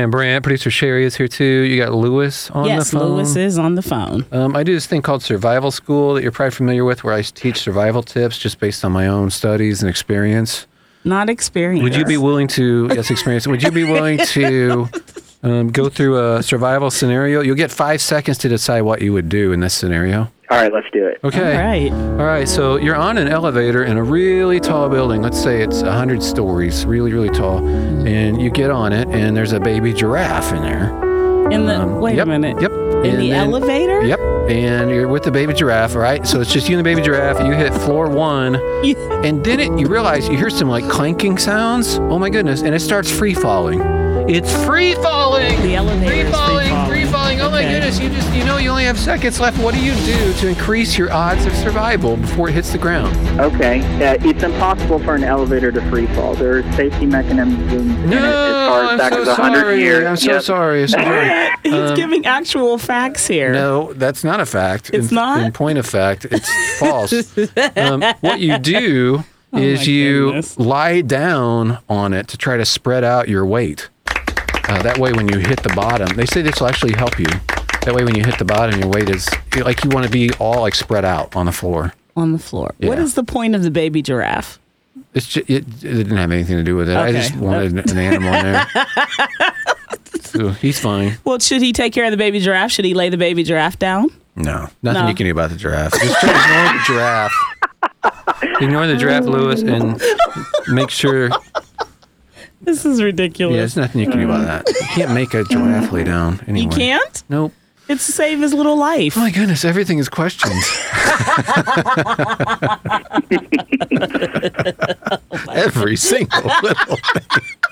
I'm Brant. Producer Sherry is here too. You got Lewis on the phone. Yes, Lewis is on the phone. I do this thing called Survival School that you're probably familiar with, where I teach survival tips just based on my own studies and experience. Not experience. Would you be willing to, yes, experience, would you be willing to go through a survival scenario? You'll get 5 seconds to decide what you would do in this scenario. All right, let's do it. Okay. All right, so you're on an elevator in a really tall building. Let's say it's 100 stories, really, really tall. And you get on it, and there's a baby giraffe in there. Wait a minute. Yep. In the elevator? Yep. And you're with the baby giraffe, right? So it's just you and the baby giraffe. You hit floor 1. And then you realize you hear some like clanking sounds. Oh my goodness. And it starts free falling. It's free falling. The elevator free is falling. Free falling. Oh my goodness. You only have seconds left. What do you do to increase your odds of survival before it hits the ground? Okay. It's impossible for an elevator to free fall. There are safety mechanisms in it as far as back as 100 years. I'm so sorry. He's giving actual facts here. No, that's not a fact. It's not? In point of fact, it's false. What you do is you lie down on it to try to spread out your weight. That way when you hit the bottom, they say this will actually help you. That way when you hit the bottom, your weight is, like you want to be all like spread out on the floor. On the floor. Yeah. What is the point of the baby giraffe? It didn't have anything to do with it. Okay. I just wanted an animal in there. So he's fine. Well, should he take care of the baby giraffe? Should he lay the baby giraffe down? No, nothing you can do about the giraffe. Just try to ignore the giraffe. Ignore the giraffe, Lewis, and make sure. This is ridiculous. Yeah, there's nothing you can do about that. You can't make a giraffe lay down anyway. You can't? Nope. It's to save his little life. Oh my goodness, everything is questions. Every single little thing.